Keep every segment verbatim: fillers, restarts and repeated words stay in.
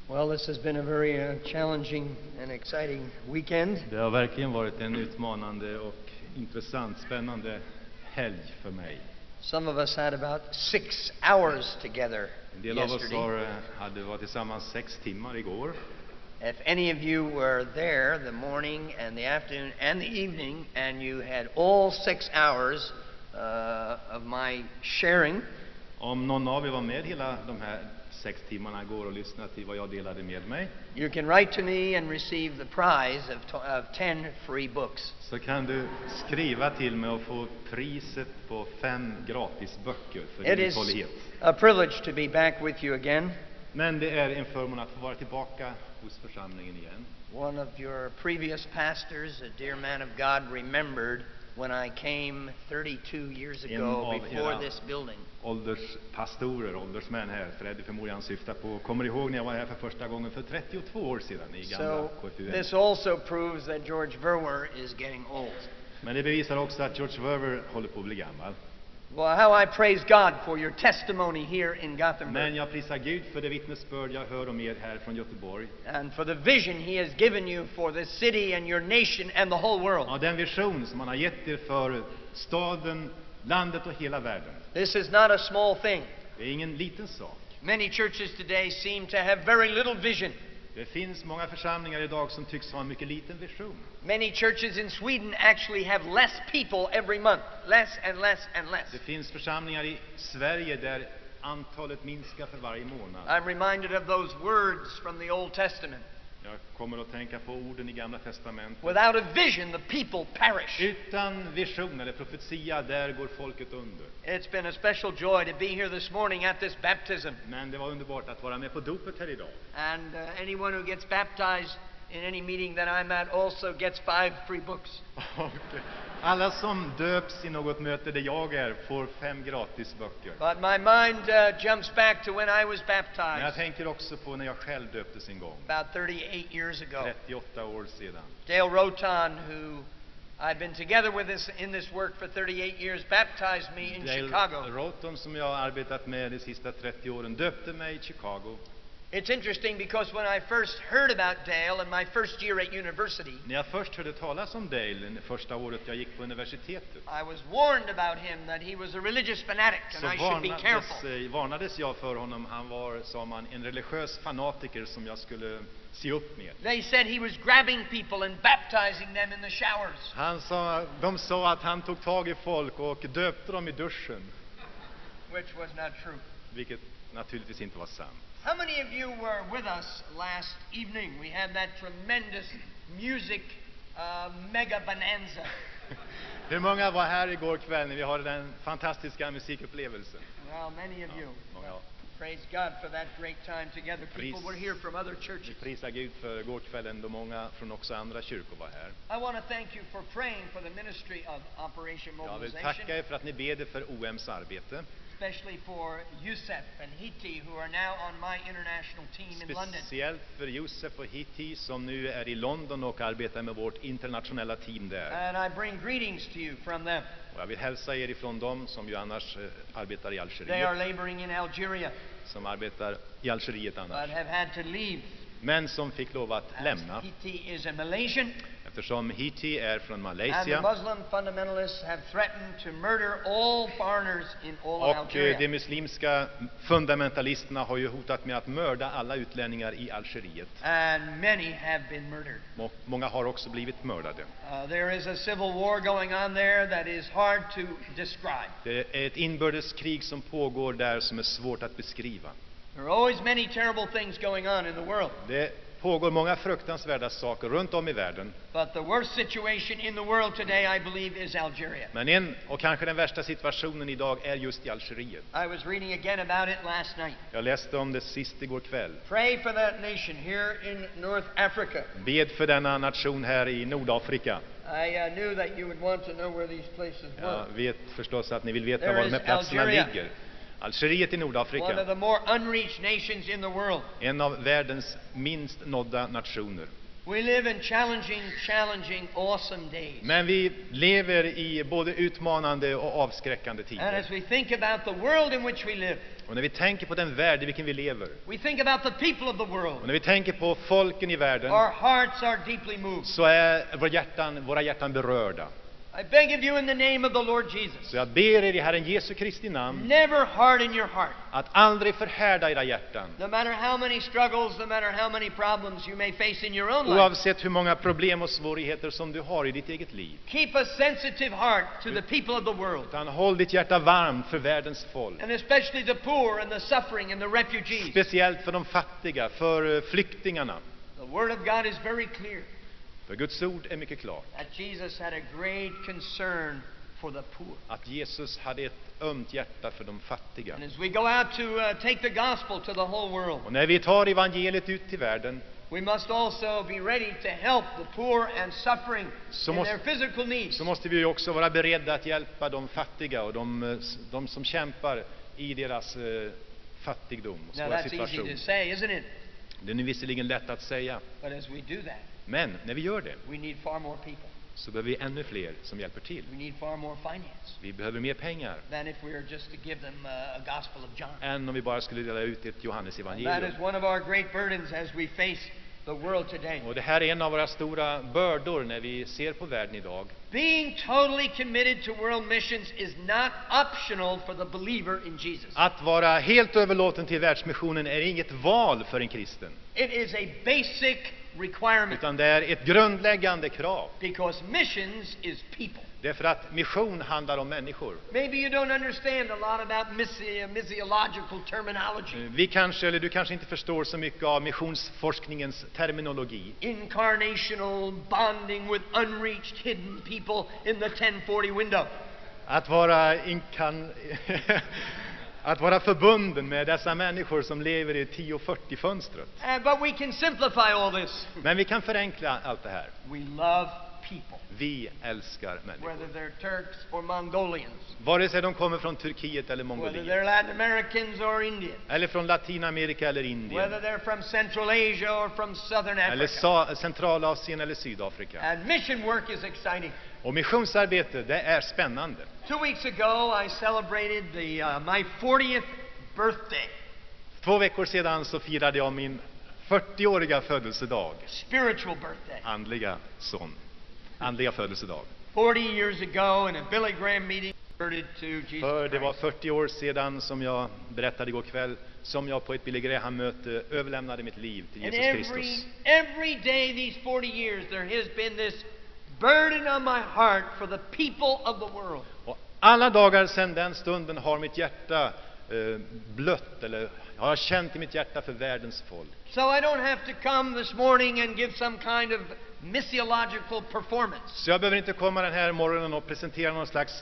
Well, this has been a very uh, challenging and exciting weekend. Det har verkligen varit en utmanande och intressant, spännande helg för mig. Some of us had about six hours together En del av oss yesterday. har, eh, hade varit tillsammans sex timmar igår. If any of you were there the morning and the afternoon and the evening, and you had all six hours uh, of my sharing, Om någon av er var med hela de här sex timmarna igår och lyssnade till vad jag delade med mig, you can write to me and receive the prize of, to- of ten free books. så kan du skriva till mig och få priset på fem gratis böcker för It din is uthållighet. a privilege to be back with you again. Men det är en förmån att få vara tillbaka hos församlingen igen. One of your previous pastors, a dear man of God, remembered when I came thirty-two years En ago av before era this building. Ålderspastorer, åldersmän här, Freddy förmodligen han syftar på, kommer ihåg när jag var här för första gången för trettiotvå år sedan i gamla So K F U M. this also proves that George Verwer is getting old. Men det bevisar också att George Verwer håller på att bli gammal. Well, how I praise God for your testimony here in Men Gothenburg jag prisar Gud för det vittnesbörd jag hör om er här från Göteborg. and for the vision He has given you for this city and your nation and the whole world. Ja, den vision som han har gett er för staden, landet och hela världen. This is not a small thing. Det är ingen liten sak. Many churches today seem to have very little vision. Det finns många församlingar idag som tycks ha en mycket liten vision. Many churches in Sweden actually have less people every month, less and less and less. Det finns församlingar i Sverige där antalet minskar för varje månad. I'm reminded of those words from the Old Testament. Jag kommer att tänka på orden i Gamla testamentet. Without a vision, the people perish. Utan vision eller profetia, där går folket under. It's been a special joy to be here this morning at this baptism. Men det var underbart att vara med på dopet här idag. And uh, anyone who gets baptized in any meeting that I'm at also gets five free books. Och alla som döps i något möte där jag är får fem gratis böcker. But my mind uh, jumps back to when I was Men jag baptized tänker också på när jag själv döptes en gång. about thirty-eight years ago. trettioåtta år sedan. Dale Rotan, who I've been together with this, in this work for thirty-eight years, baptized me in Dale Chicago. Roton, som jag har arbetat med de sista trettio åren, döpte mig i Chicago. It's interesting because when I first heard about Dale in my first year at university, När jag först hörde talas om Dale, det första året jag gick på universitetet, I was warned about him that he was a religious fanatic and så I should be varnades, careful. eh, varnades jag för honom. Han var, sa man, en religiös fanatiker som jag skulle se upp med. They said he was grabbing people and baptizing them in the showers. Han sa, de sa att han tog tag i folk och döpte dem i duschen, Which was not true. vilket naturligtvis inte var sant. How many of you were with us last evening? We had that tremendous music uh, mega bonanza. Hur många var här igår kväll när vi hade den fantastiska musikupplevelsen? Well, many of you. Många, ja. Praise God for that great time together. People Pris- were here from other Vi churches. prisar Gud för gårdkvällen då många från också andra kyrkor var här. I want to thank you for praying for the ministry of Operation Jag vill Mobilization, tacka er för att ni beder för O M:s arbete. especially for Yusef and Hiti, who are now on my international team in London. Speciellt för Josef och Hiti som nu är i London och arbetar med vårt internationella team där. And I bring greetings to you from them. Och jag vill hälsa er ifrån dem som ju annars eh, arbetar i They are Algeriet, laboring in Algeria, som arbetar i Algeriet but annars, have had to leave. men som fick lov att As lämna Hiti is a Malaysian, eftersom Hiti är från and the Malaysia. Muslim fundamentalists have threatened to murder all foreigners in all of Och eh, Algeria. de muslimska fundamentalisterna har ju hotat med att mörda alla utlänningar i Algeriet. And many have been murdered. Må- Många har också blivit mördade. Uh, there is a civil war going on there that is hard to describe. Det är ett inbördeskrig som pågår där som är svårt att beskriva. There are always many terrible things going on in the world, Det pågår många fruktansvärda saker runt om i världen. but the worst situation in the world today, I believe, is Algeria. Men en, och kanske den värsta situationen idag, är just i Algeriet. I was reading again about it last night. Jag läste om det sist igår kväll. Pray for that nation here in North Africa. Bed för denna nation här i Nordafrika. I uh, knew that you would want to know where these places were. Jag vet förstås att ni vill veta There var de här is platserna Algeria. ligger. Algeriet i One of Nordafrika, the more unreached nations in the world. en av världens minst nådda nationer. We live in challenging, challenging, awesome days. Men vi lever i både utmanande och avskräckande And tider. as we think about the world in which we live, Och när vi tänker på den värld i vilken vi lever, we think about the people of the world, och när vi tänker på folken i världen, our hearts are deeply moved. så är våra hjärtan, våra hjärtan berörda. I beg of you in the name of the Lord Jesus, Så jag ber er i Herren Jesu Kristi namn never harden your heart. att aldrig förhärda era hjärtan. No matter how many struggles, no matter how many problems you may face in your own life, Oavsett hur många problem och svårigheter som du har i ditt eget liv. keep a sensitive heart to the people of the world, Utan håll ditt hjärta varmt för världens folk. and especially the poor and the suffering and the refugees. Speciellt för de fattiga, för eh, flyktingarna. The Word of God is very clear För Guds ord är mycket klart. that Jesus had a great concern for the poor. Att Jesus hade ett ömt hjärta för de fattiga. And as we go out to uh, take the gospel to the whole world, Och när vi tar evangeliet ut till världen, we must also be ready to help the poor and suffering Så in måste- their physical needs. så måste vi ju också vara beredda att hjälpa de fattiga och de, eh, de som kämpar i deras eh, fattigdom och Now svåra that's easy to situation. say, isn't it? Det är nu visserligen lätt att säga, But as we do that, men när vi gör det we need far more people. så behöver vi ännu fler som hjälper till. We need far more finance Vi behöver mer pengar than if we were just to give them uh, a gospel of John. än om vi bara skulle dela ut ett Johannes And that evangelium. is one of our great burdens as we face the world today. Och det här är en av våra stora bördor när vi ser på världen idag. Being totally committed to world missions is not optional for the believer in Jesus. Att vara helt överlåten till världsmissionen är inget val för en kristen, It is a basic requirement utan det är ett grundläggande krav. because missions is people. Därför att mission handlar om människor. Maybe you don't understand a lot about missi- missiological terminology. Vi kanske, eller du kanske inte förstår så mycket av missionsforskningens terminologi. Incarnational bonding with unreached hidden people in the ten forty window. Att vara inkan... att vara förbunden med dessa människor som lever i tio fyrtio-fönstret. Uh, but we can simplify all this. Men vi kan förenkla allt det här. We love people, Vi älskar människor. whether they're Turks or Mongolians, Vare sig de kommer från Turkiet eller whether Mongoliet, they're Latin Americans or Indian, eller från Latinamerika eller whether Indien, they're from Central Asia or from Southern eller Africa. Sa- Centralasien eller Sydafrika. And mission work is exciting. Och missionsarbete, det är spännande. Two weeks ago, I celebrated the, uh, my fortieth birthday, Två veckor sedan så firade jag min fyrtioåriga födelsedag. spiritual birthday. Andliga son. Andliga födelsedag. forty years ago in a Billy Graham meeting, converted to Jesus För det var Christ. fyrtio år sedan, som jag berättade igår kväll, som jag på ett Billy Graham-möte överlämnade mitt liv till And Jesus every, Kristus. every day these forty years, there has been this burden on my heart for the people of the world. Och alla dagar sedan den stunden har mitt hjärta eh, blött, eller jag har känt i mitt hjärta för världens folk. So I don't have to come this morning and give some kind of missiological performance. Så jag behöver inte komma den här morgonen och presentera någon slags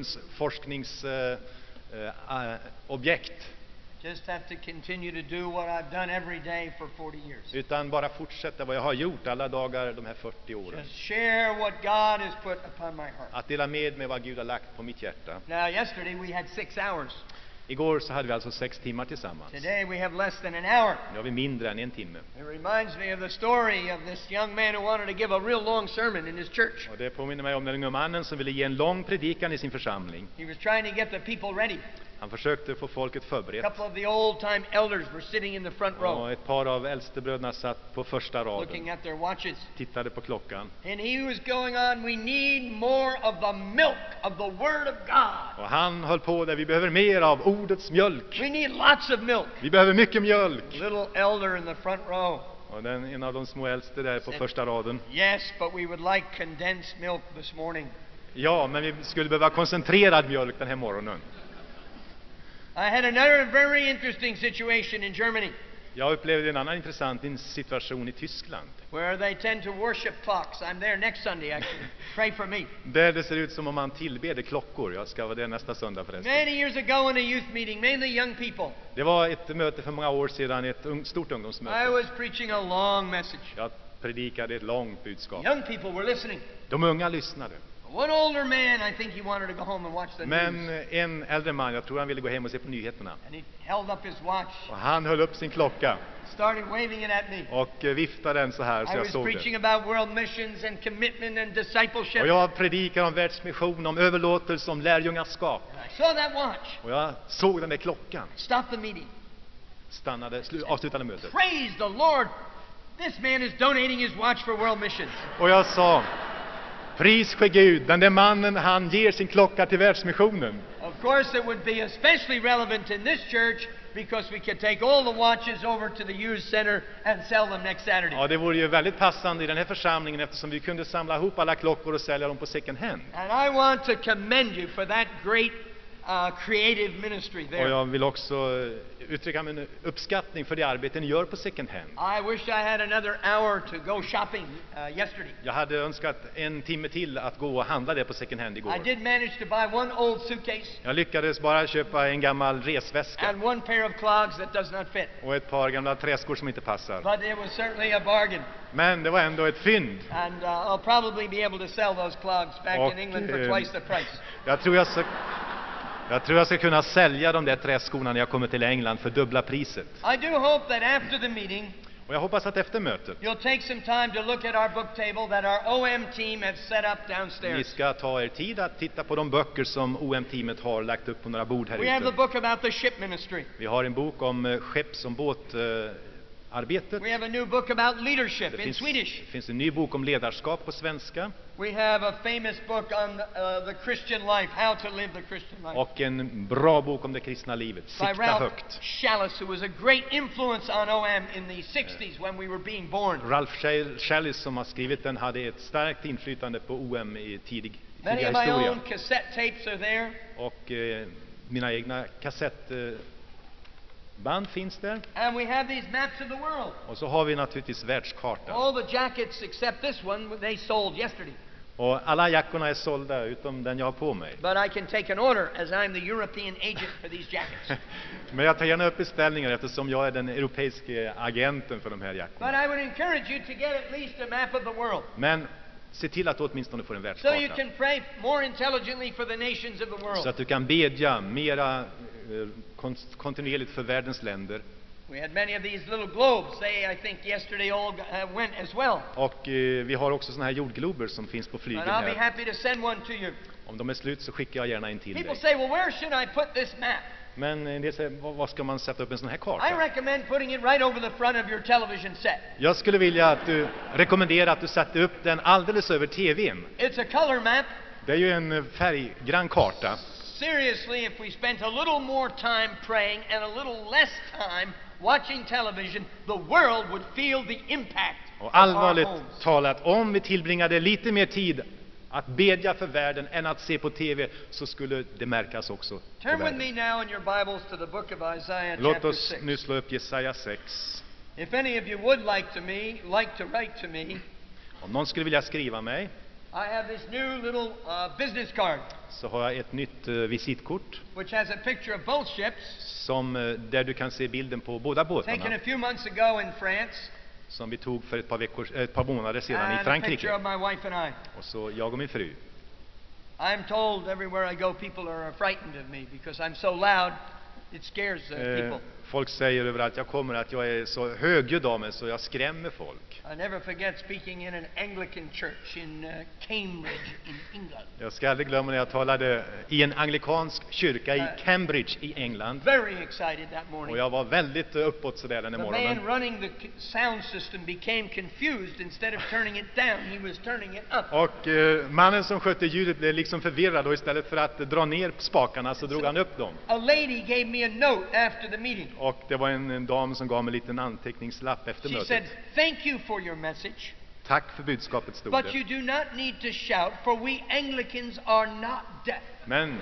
missionsforskningsobjekt, Just have to continue to do what I've done every day for forty years. utan bara fortsätta vad jag har gjort alla dagar de här fyrtio åren. Just share what God has put upon my heart. Att dela med mig vad Gud har lagt på mitt hjärta. Now, yesterday we had six hours. Igår så hade vi alltså sex timmar tillsammans. Today we have less than an hour. Nu har vi mindre än en timme. It reminds me of the story of this young man who wanted to give a real long sermon in his church. Och det påminner mig om den unga mannen som ville ge en lång predikan i sin församling. He was trying to get the people ready. Han försökte få folket A förberett. couple of the old-time elders were sitting in the front row, Och ett par av äldstebröderna satt på första looking raden, at their watches. tittade på klockan. And he was going on, we need more of the milk of the Word of God. Och han höll på där, vi behöver mer av ordets mjölk. We need lots of milk. Vi behöver mycket mjölk. Little elder in the front row. Och den, en av de små äldste där på första raden. Yes, but we would like condensed milk this morning. Ja, men vi skulle behöva koncentrerad mjölk den här morgonen. I had another very interesting situation in Germany Jag upplevde en annan intressant situation i Tyskland. where they tend to worship clocks. I'm there next Sunday, actually. Pray for me. Där det ser ut som om man tillbeder klockor. Jag ska vara där nästa söndag förresten. Many years ago in a youth meeting, mainly young people, Det var ett möte för många år sedan, ett ung, stort I ungdomsmöte. was preaching a long message. Jag predikade ett långt budskap. Young people were listening. De unga lyssnade. One older man, I think he wanted to go home and watch the Men news. en äldre man, jag tror han ville gå hem och se på nyheterna. And he held up his watch, Och han höll upp sin klocka started waving it at me. och eh, viftade den så här så I jag was såg preaching det. about world missions and commitment and discipleship. Och jag predikar om världsmission, om överlåtelse, om lärjungaskap. I saw that watch. Och jag såg den där klockan. Stop the meeting. Stannade, slu, avslutade mötet. Praise the Lord. This man is donating his watch for world missions. Och jag sa, pris ske Gud, den där mannen han ger sin klocka till världsmissionen. Of course, it would be especially relevant in this church because we could take all the watches over to the youth center and sell them next Saturday. Ja, det vore ju väldigt passande i den här församlingen eftersom vi kunde samla ihop alla klockor och sälja dem på second hand. And I want to commend you for that great uh, creative ministry Och there. jag vill också eh, uttrycka min uppskattning för det arbete ni gör på second hand. I wish I had another hour to go shopping uh, yesterday. Jag hade önskat en timme till att gå och handla det på second hand igår. I did manage to buy one old suitcase Jag lyckades bara köpa en gammal resväska and one pair of clogs that does not fit. och ett par gamla träskor som inte passar. But it was certainly a bargain. Men det var ändå ett fynd. And uh, I'll probably be able to sell those clogs back Och, in England for eh, twice the price. Jag tror jag ska, jag tror jag ska kunna sälja de där träskorna när jag kommer till England för dubbla priset. I do hope that after the meeting, Och jag hoppas att efter mötet you'll take some time to look at our book table that our O M team have set up ni downstairs. ska ta er tid att titta på de böcker som O M-teamet har lagt upp på några bord här We have the ute. book about the ship ministry. Vi har en bok om eh, skepps- och båtarbetet. We have a new book about leadership Det in finns, Swedish. det finns en ny bok om ledarskap på svenska We have a famous book on uh, the Christian life, how to live the Christian life, och en bra bok om det kristna livet. by Sikta Ralph högt. Challis, who was a great influence on O M in the sixties when we were being born. Ralph Challis som har skrivit den hade ett starkt inflytande på O M i tidig, Many tidiga of my historia. own cassette tapes are there. Och eh, mina egna kassettband finns där. And we have these maps of the world. Och så har vi naturligtvis världskartan. All the jackets except this one, they sold yesterday. Och alla jackorna är sålda utom den jag har på mig. But I can take an order as I'm the European agent for these jackets. Men jag tar gärna upp beställningar eftersom jag är den europeiska agenten för de här But jackorna. I would encourage you to get at least a map of the world Men se till att du åtminstone får en so you världskarta. can pray more intelligently for the nations of the Så world. att du kan bedja mera eh, kon- kontinuerligt för världens länder. We had many of these little globes. They, I think, yesterday all uh, went as well. Och eh, vi har också såna här jordglober som finns på But flygen I'll be här. happy to send one to you. Om de är slut så skickar jag gärna en till People dig. say, well, where should I put this map? Men en del säger, "Vad- vad ska man sätta upp en sån här I karta? recommend putting it right over the front of your television set. Jag skulle vilja att du rekommenderar att du satte upp den alldeles över tvn. It's a color map. Det är ju en färggrann karta. Seriously, if we spent a little more time praying and a little less time watching television, the world would feel the impact Och of our allvarligt homes. talat, om vi tillbringade lite mer tid att bedja för världen än att se på tv så skulle det märkas också på Turn with världen. me now in your Bibles to the book of Isaiah Låt chapter oss six. nu slå upp Jesaja sex. If any of you would like to me, like to write to me, Om någon skulle vilja skriva mig I have this new little uh, business card så har jag ett nytt eh, visitkort which has a picture of both ships som, eh, där du kan se bilden på båda taken båtarna a few months ago in France, som vi tog för ett par, veckor, eh, ett par månader sedan i and a Frankrike. picture of my wife and I. Och så jag och min fru. I'm told everywhere I go people are frightened of me because I'm so loud it scares uh, Eh, people. folk säger överallt jag kommer att jag är så högljudd av mig så jag skrämmer folk. I never forget speaking in an Anglican church in uh, Cambridge in England. Jag ska aldrig glömma när jag talade i en anglikansk kyrka i Eh. Cambridge i England. Very excited that morning. Och jag var väldigt eh, uppåt sådär den The morgonen. man running the c- sound system became confused. Instead of turning it down, he was turning it up. Och eh, mannen som skötte ljudet blev liksom förvirrad och istället för att dra ner spakarna så drog han upp dem. A lady gave me a note after the meeting. Och det var en, en dam som gav mig en liten anteckningslapp efter She mötet. said, "Thank you for your message, Tack för budskapet, stod but you det. do not need to shout, for we Anglicans are not deaf." Men,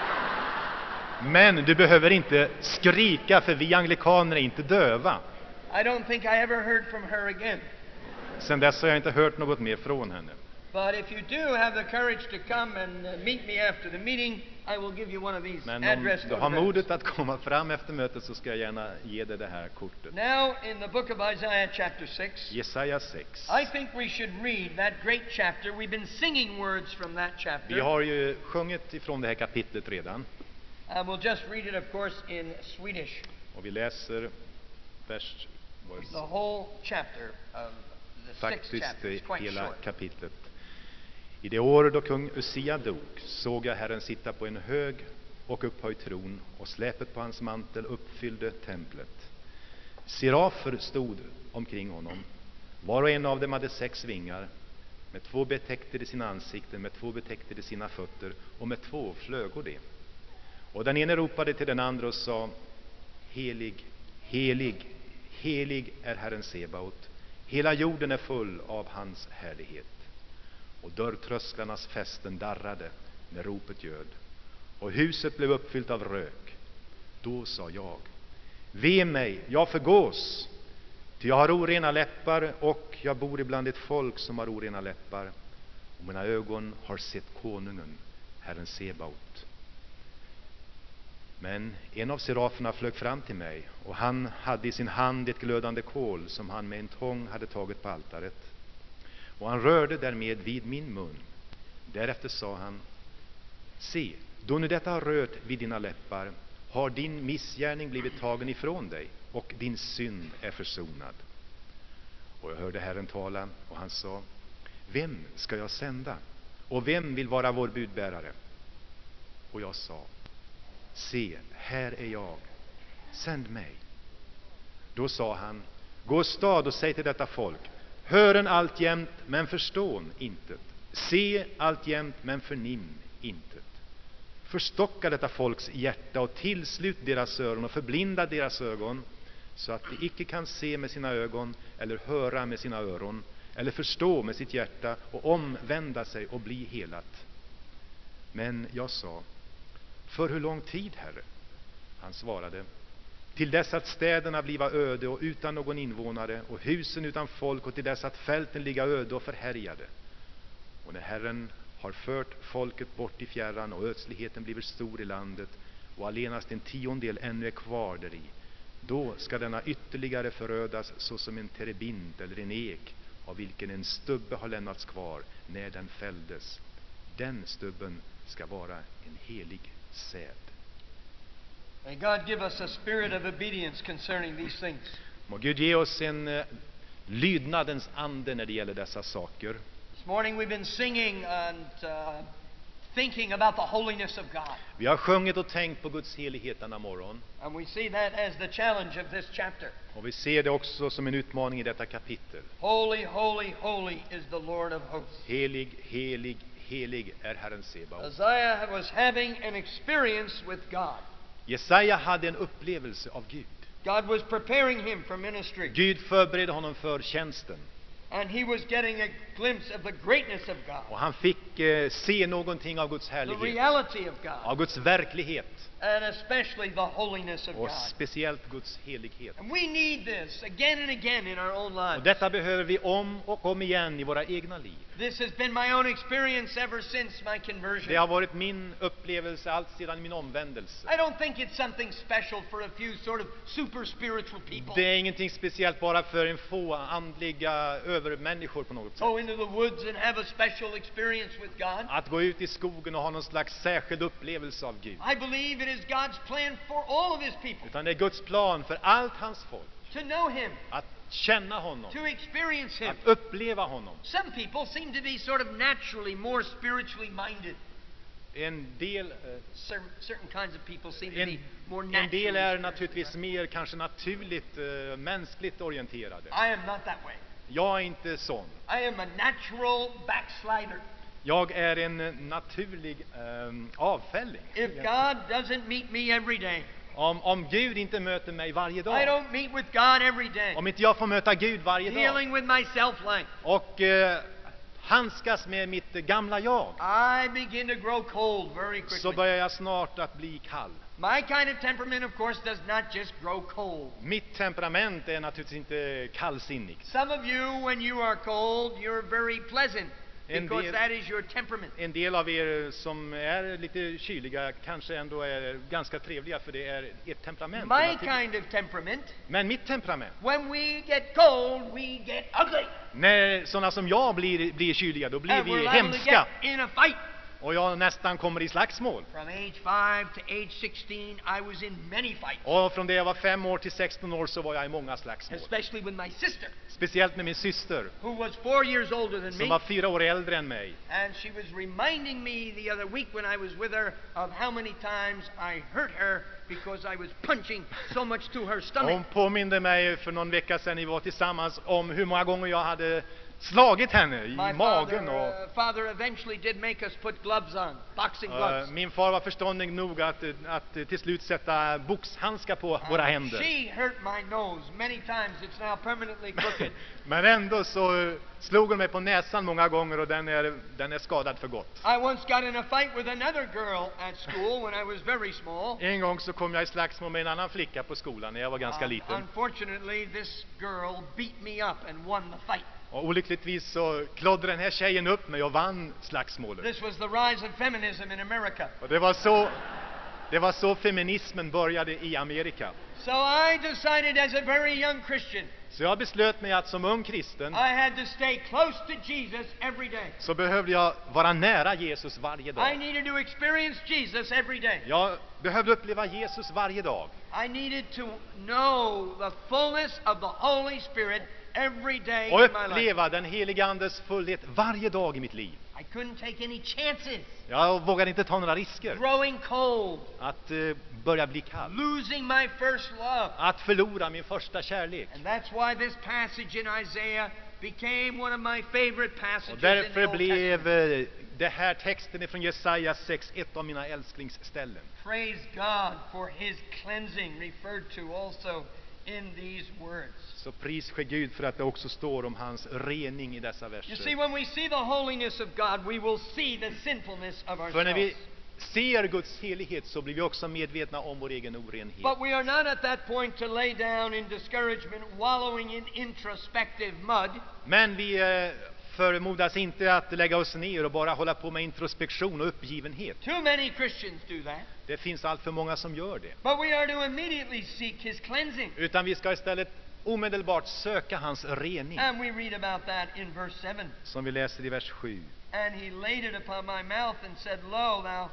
men du behöver inte skrika för vi anglikaner är inte döva. I don't think I ever heard from her again. Sen dess har jag inte hört något mer från henne. But if you do have the courage to come and uh, meet me after the meeting, I will give you one of these Men om address du har photographs. modet att komma fram efter mötet så ska jag gärna ge dig det här kortet. Now, in the book of Isaiah, chapter six, Jesaja sex. I think we should read that great chapter. We've been singing words from that chapter. Vi har ju sjungit ifrån det här kapitlet redan. I will just read it, of course, in Swedish. Och vi läser vers, The whole chapter of the sixth faktiskt chapter. It's quite hela short. kapitlet. I det år då kung Usia dog såg jag Herren sitta på en hög och upphöjd tron, och släpet på hans mantel uppfyllde templet. Serafer stod omkring honom. Var och en av dem hade sex vingar. Med två betäckte de sina ansikten, med två betäckte de sina fötter, och med två flögor de. Och den ene ropade till den andra och sa: Helig, helig, helig är Herren Sebaot. Hela jorden är full av hans härlighet. Och dörrtrösklarnas fästen darrade när ropet ljöd, och huset blev uppfyllt av rök. Då sa jag: Ve mig, jag förgås, ty jag har orena läppar, och jag bor ibland ett folk som har orena läppar, och mina ögon har sett konungen, Herren Sebaot. Men en av seraferna flög fram till mig, och han hade i sin hand ett glödande kol som han med en tång hade tagit på altaret. Och han rörde därmed vid min mun. Därefter sa han: Se, då nu detta har rört vid dina läppar, har din missgärning blivit tagen ifrån dig, och din synd är försonad. Och jag hörde Herren tala, och han sa: Vem ska jag sända? Och vem vill vara vår budbärare? Och jag sa: Se, här är jag, sänd mig. Då sa han: Gå stad och säg till detta folk: Hören alltjämt, men förstån intet. Se alltjämt, men förnim intet. Förstocka detta folks hjärta och tillslut deras öron och förblinda deras ögon, så att de icke kan se med sina ögon, eller höra med sina öron, eller förstå med sitt hjärta och omvända sig och bli helat. Men jag sa: För hur lång tid, Herre? Han svarade: Till dess att städerna bliva öde och utan någon invånare, och husen utan folk, och till dess att fälten ligga öde och förhärjade. Och när Herren har fört folket bort i fjärran, och ödsligheten blir stor i landet, och allenast en tiondel ännu är kvar däri, då ska denna ytterligare förödas såsom en terebint eller en ek, av vilken en stubbe har lämnats kvar när den fälldes. Den stubben ska vara en helig säd. May God give us a spirit of obedience concerning these things. Må Gud ge oss en eh, lydnadens ande när det gäller dessa saker. This morning we've been singing and uh, thinking about the holiness of God. Vi har sjungit och tänkt på Guds helighet denna morgon. And we see that as the challenge of this chapter. Och vi ser det också som en utmaning i detta kapitel. Holy, holy, holy is the Lord of hosts. Helig, helig, helig är Herren Sebaot. Isaiah was having an experience with God. Jesaja hade en upplevelse av Gud. God was preparing him for ministry. Gud förberedde honom för tjänsten. And he was getting a glimpse of the greatness of God. Och han fick eh, se någonting av Guds The härlighet, reality of God. av Guds verklighet, And especially the holiness of och God. speciellt Guds helighet. And we need this again and again in our own Och lives. detta behöver vi om och om igen i våra egna liv. This has been my own experience ever since my Det conversion. har varit min upplevelse allt sedan min omvändelse. I don't think it's something special for a few sort of super spiritual people. Det är ingenting speciellt bara för en få andliga övermänniskor på något sätt. Go into the woods and have a special experience with God. Att gå ut i skogen och ha någon slags särskild upplevelse av Gud. I believe it is God's plan for all of his people Utan det är Guds plan för allt hans folk. to know him, Att känna honom. to experience him. Att uppleva honom. Some people seem to be sort of naturally more spiritually minded. En del, eh, Certain, certain kinds of people seem to en, be more en naturally del är spiritually naturligtvis mer kanske naturligt eh, mänskligt orienterade. I am not that way. Jag är inte sån. I am a natural backslider. Jag är en eh, naturlig eh, avfälling. If God doesn't meet me every day, Om, om Gud inte möter mig varje I dag, don't meet with God every day, om inte jag får möta Gud varje dag dealing with my self-life, och eh, handskas med mitt gamla jag, I begin to grow cold very så quickly. börjar jag snart att bli kall. My kind of temperament, of course, does not just grow cold. Mitt temperament är naturligtvis inte kallsinnigt. Some of you, when you are cold, you're very pleasant. En because del- that is your temperament. En del av er som är lite kyliga kanske ändå är ganska trevliga, för det är ert temperament. My naturligt. kind of temperament, Men mitt temperament, when we get cold, we get ugly. när sådana som jag blir, blir kyliga, då blir And we're vi liable to hemska. get in a fight. Och jag nästan kommer i slagsmål. From age five to age sixteen, I was in many fights, Och från det jag var fem år till sexton år så var jag i många slagsmål. especially with my sister, Speciellt med min syster, who was four years older than som me. var fyra år äldre än mig. And she was reminding me the other week when I was with her of how many times I hurt her because I was punching so much to her stomach. Hon påminde mig för någon vecka sedan vi var tillsammans om hur många gånger jag hade slagit henne i My magen. father, Och, uh, father eventually did make us put gloves on, boxing eh, gloves. min far var förståndig nog att, att till slut sätta boxhandskar på våra And händer. she hurt my nose many times. It's now permanently crooked. Men ändå så eh, slog hon mig på näsan många gånger och den är, den är skadad för gott. I once got in a fight with another girl at school when I was very small. En gång så kom jag i slagsmål med en annan flicka på skolan när jag var ganska Um, liten. unfortunately, this girl beat me up and won the fight. Och olyckligtvis så klodde den här tjejen upp mig och vann slagsmålet. This was the rise of feminism in America. Och det var så, det var så feminismen började i Amerika. So I decided as a very young Christian, Så jag beslöt mig att som ung kristen I had to stay close to Jesus every day. så behövde jag vara nära Jesus varje I dag. needed to experience Jesus every day. Jag behövde uppleva Jesus varje dag. I needed to know the fullness of the Holy Spirit every day Och in my life. uppleva den helige Andes fullhet varje dag i mitt liv. I couldn't take any chances. Jag vågade inte ta några risker. Growing cold, Att eh, börja bli kall. losing my first love. Att förlora min första kärlek. And that's why this passage in Isaiah became one of my favorite Och passages in the därför Old Testament. blev eh, det här texten från Jesaja sex ett av mina älsklingsställen. Praise God for his cleansing, referred to also in these words. Så pris ske Gud för att det också står om hans rening i dessa You see, verser. when we see the holiness of God, we will see the sinfulness of För när vi ourselves. ser Guds helighet så blir vi också medvetna om vår egen orenhet. But we are not at that point to lay down in discouragement, wallowing in introspective mud. Men vi eh, förmodas inte att lägga oss ner och bara hålla på med introspektion och uppgivenhet. Too many Christians do that. Det finns allt för många som gör det. But we are to immediately seek his cleansing. Utan vi ska istället omedelbart söka hans rening. And we read about that in verse seven. Som vi läser i vers sju. And he laid it upon my mouth and said, Lo, thou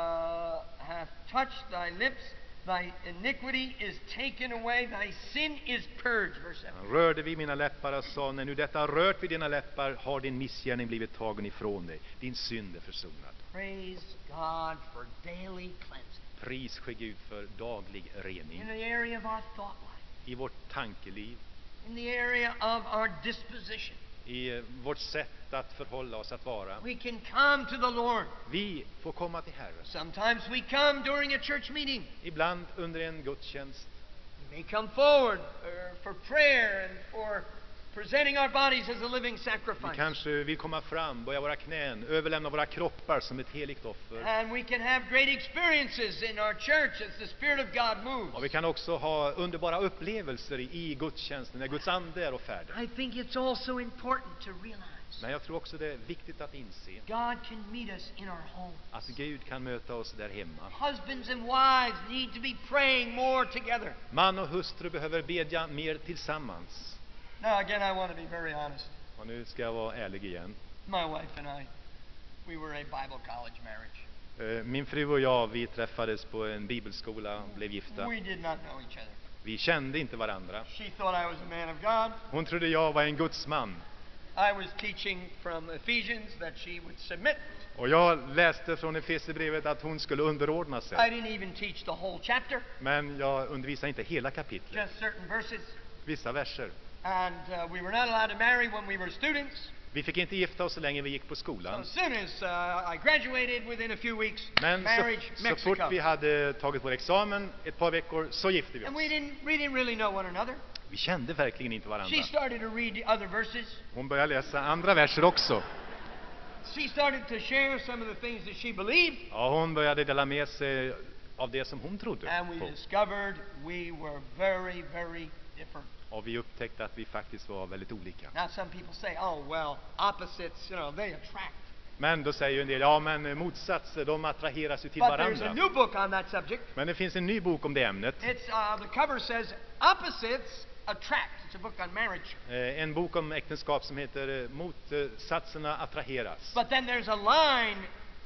uh, hast touched thy lips, thy iniquity is taken away, thy sin is purged. Verse seven. Han rörde vid mina läppar och sa, när nu detta har rört vid dina läppar har din missgärning blivit tagen ifrån dig. Din synd är försonad. Praise God for daily cleansing. Pris ske Gud för daglig In rening. the area of our thought life, I vårt tankeliv, in the area of our disposition, i eh, vårt sätt att förhålla oss, att vara. we can come to the Lord. Vi får komma till Herren. Sometimes we come during a church meeting. Ibland under en gudstjänst. We may come forward uh, for prayer and for presenting our bodies as a living Vi sacrifice. kanske vill komma fram, böja våra knän, överlämna våra kroppar som ett heligt offer. And we can have great experiences in our church as the Spirit of God moves. Och vi kan också ha underbara upplevelser i gudstjänsten när Guds ande är och färd. I think it's also important to realize Men jag tror också det är viktigt att inse God can meet us in our homes. att Gud kan möta oss där hemma. Husbands and wives need to be praying more together. Man och hustru behöver bedja mer tillsammans. Now, again, I want to be very honest. Och nu ska jag vara ärlig igen. My wife and I, we were a Bible college marriage. Eh, Min fru och jag, vi träffades på en bibelskola och blev gifta. We did not know each other. Vi kände inte varandra. She thought I was a man of God. Hon trodde jag var en Guds man. I was teaching from Ephesians that she would submit. Och jag läste från Efesierbrevet att hon skulle underordna I sig. didn't even teach the whole chapter, Men jag undervisade inte hela kapitlet. just certain verses. Vissa verser. And uh, we were not allowed to marry when we were students. Vi fick inte gifta oss så länge vi gick på So skolan. as soon as uh, I graduated, within a few weeks, Men marriage, så, så fort Mexico. vi hade tagit vår examen, ett par veckor, så gifte vi And we oss. didn't, we didn't really know one another. Vi kände verkligen inte varandra. She started to read the other verses. Hon började läsa andra verser också. She started to share some of the things that she believed. Ja, hon började dela med sig av det som hon trodde And we på. discovered we were very, very different. Och vi upptäckte att vi faktiskt var väldigt olika. Now some people say, oh, well, opposites, you know, they attract. Men då säger ju en del, ja men motsatser, de attraheras ju till But there's a varandra. new book on that subject. Men det finns en ny bok om det ämnet. It's, uh, the cover says, Opposites Attract. It's a book on marriage. Eh, En bok om äktenskap som heter eh, Motsatserna attraheras. But then there's a line